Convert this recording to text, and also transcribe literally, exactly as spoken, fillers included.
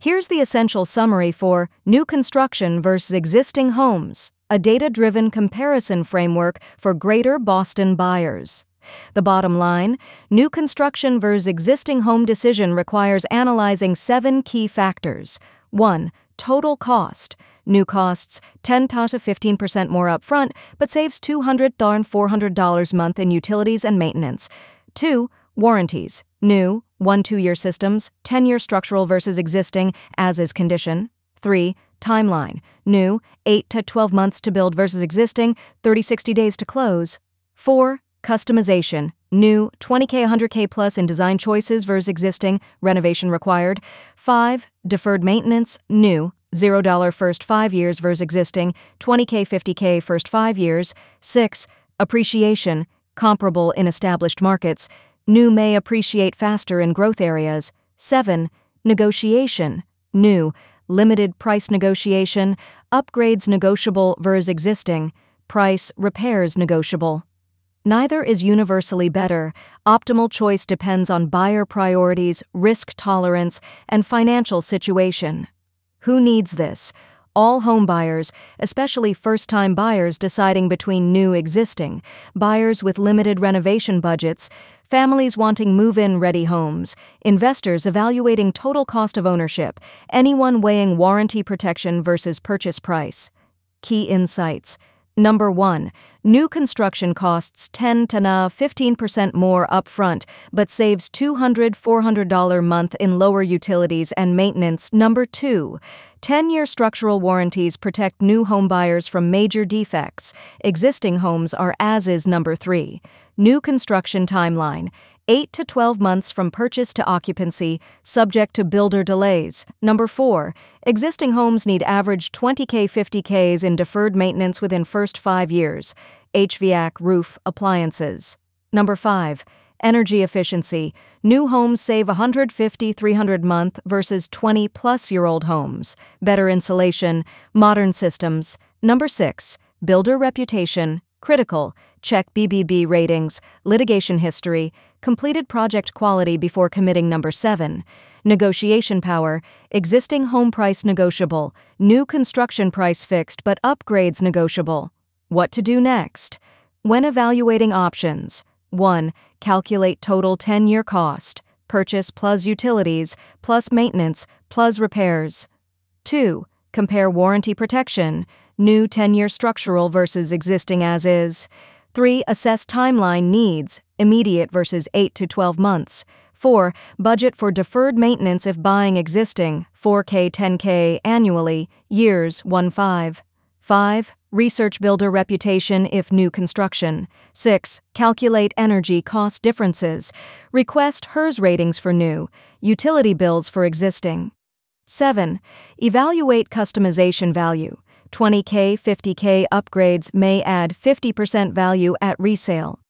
Here's the essential summary for new construction versus existing homes, a data-driven comparison framework for Greater Boston buyers. The bottom line, new construction versus existing home decision requires analyzing seven key factors. one. Total cost. New costs ten to fifteen percent more upfront, but saves two hundred to four hundred dollars a month in utilities and maintenance. two. Warranties. New, one to two-year systems, ten-year structural versus existing, as-is condition. three. Timeline. New, eight to twelve months to build versus existing, thirty to sixty days to close. four. Customization. New, twenty K one hundred K plus in design choices versus existing, renovation required. five. Deferred maintenance. New, zero dollars first five years versus existing, twenty K fifty K first five years. six. Appreciation. Comparable in established markets. New may appreciate faster in growth areas. seven. Negotiation. New, limited price negotiation, upgrades negotiable versus existing, price repairs negotiable. Neither is universally better. Optimal choice depends on buyer priorities, risk tolerance, and financial situation. Who needs this? All home buyers, especially first-time buyers deciding between new existing, buyers with limited renovation budgets, families wanting move-in ready homes, investors evaluating total cost of ownership, anyone weighing warranty protection versus purchase price. Key insights. Number one, new construction costs ten to fifteen percent more upfront, but saves two hundred to four hundred dollars a month in lower utilities and maintenance. Number two, ten-year structural warranties protect new home buyers from major defects. Existing homes are as-is. Number three, new construction timeline. eight to twelve months from purchase to occupancy, subject to builder delays. Number four, existing homes need average twenty K fifty Ks in deferred maintenance within first five years. H V A C, roof, appliances. Number five, energy efficiency. New homes save one hundred fifty to three hundred dollars a month versus twenty plus year old homes. Better insulation, modern systems. Number six, builder reputation. Critical. Check B B B ratings, litigation history, completed project quality before committing. Number seven. Negotiation power. Existing home price negotiable. New construction price fixed but upgrades negotiable. What to do next? When evaluating options. one. Calculate total ten-year cost. Purchase plus utilities, plus maintenance, plus repairs. two. Compare warranty protection. New ten-year structural versus existing as-is. three. Assess timeline needs, immediate versus eight to twelve months. four. Budget for deferred maintenance if buying existing, four K ten K annually, years one to five. five. Research builder reputation if new construction. six. Calculate energy cost differences. Request H E R S ratings for new, utility bills for existing. seven. Evaluate customization value. twenty K fifty K upgrades may add fifty percent value at resale.